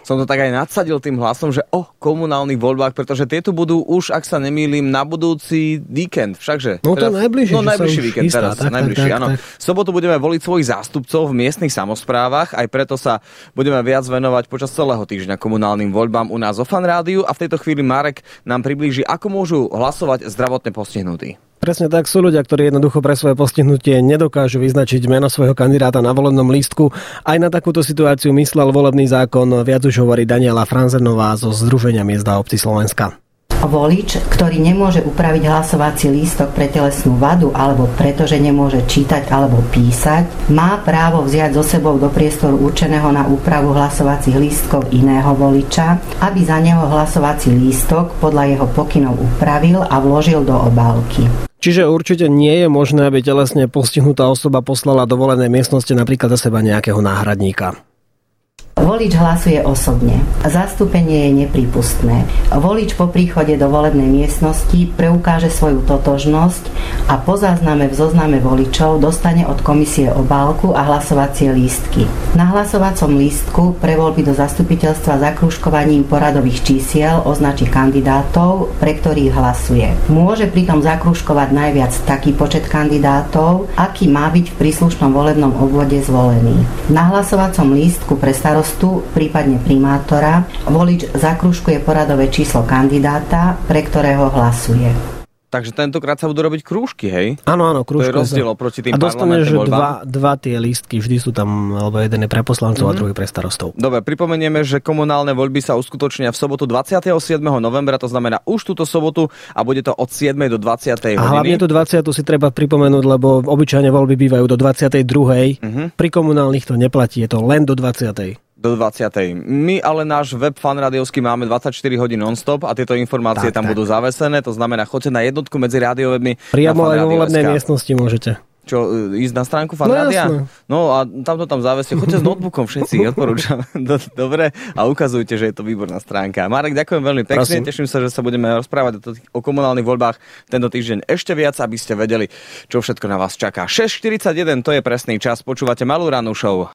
som to tak aj nadsadil tým hlasom, že o komunálnych voľbách, pretože tieto budú už, ak sa nemýlim, na budúci víkend. Všakže? No to najbližšie. No najbližší víkend chystá, teraz. Najbližší, áno. V sobotu budeme voliť svojich zástupcov v miestnych samosprávach, aj preto sa budeme viac venovať počas celého týždňa komunálnym voľbám u nás o Fan Rádiu a v tejto chvíli Marek nám priblíži, ako môžu hlasovať zdravotne postihnutí. Presne tak, sú ľudia, ktorí jednoducho pre svoje postihnutie nedokážu vyznačiť meno svojho kandidáta na volebnom lístku. Aj na takúto situáciu myslel volebný zákon, viac už hovorí Daniela Franzenová zo Združenia miest a obcí Slovenska. Volič, ktorý nemôže upraviť hlasovací lístok pre telesnú vadu alebo pretože nemôže čítať alebo písať, má právo vziať so sebou do priestoru určeného na úpravu hlasovacích lístkov iného voliča, aby za neho hlasovací lístok podľa jeho pokynov upravil a vložil do obálky. Čiže určite nie je možné, aby telesne postihnutá osoba poslala do volenej miestnosti napríklad za seba nejakého náhradníka. Volič hlasuje osobne. Zastúpenie je neprípustné. Volič po príchode do volebnej miestnosti preukáže svoju totožnosť a po zázname v zozname voličov dostane od komisie obálku a hlasovacie lístky. Na hlasovacom lístku pre voľby do zastupiteľstva zakrúžkovaním poradových čísiel označí kandidátov, pre ktorých hlasuje. Môže pritom zakrúžkovať najviac taký počet kandidátov, aký má byť v príslušnom volebnom obvode zvolený. Na hlasovacom lístku pre starostu, prípadne primátora, volič zakrúžkuje poradové číslo kandidáta, pre ktorého hlasuje. Takže tentokrát sa budú robiť krúžky, hej? Áno, krúžky. To je rozdiel oproti tým parlamentným voľbám. dva tie lístky, vždy sú tam, alebo jeden je pre poslancov a druhý pre starostov. Dobre, pripomenieme, že komunálne voľby sa uskutočnia v sobotu 27. novembra, to znamená už túto sobotu a bude to od 7. do 20. hodiny. A hlavne tú 20. si treba pripomenúť, lebo obyčajne voľby bývajú do 22. Pri komunálnych to neplatí, je to len do 20. Do 20. My ale náš web fanradiovský máme 24 hodín non-stop a tieto informácie tam budú zavesené, to znamená, choďte na jednotku medzi rádiowebmi. Priamo aj vo volebnej miestnosti môžete. Čo, ísť na stránku Fanrádia? No a tam zaveste. Choďte s notebookom všetci, odporúčam. Dobre, a ukazujte, že je to výborná stránka. Marek, ďakujem veľmi pekne, teším sa, že sa budeme rozprávať o komunálnych voľbách tento týždeň ešte viac, aby ste vedeli, čo všetko na vás čaká. 6:41, to je presný čas, počúvate Malú rannú show.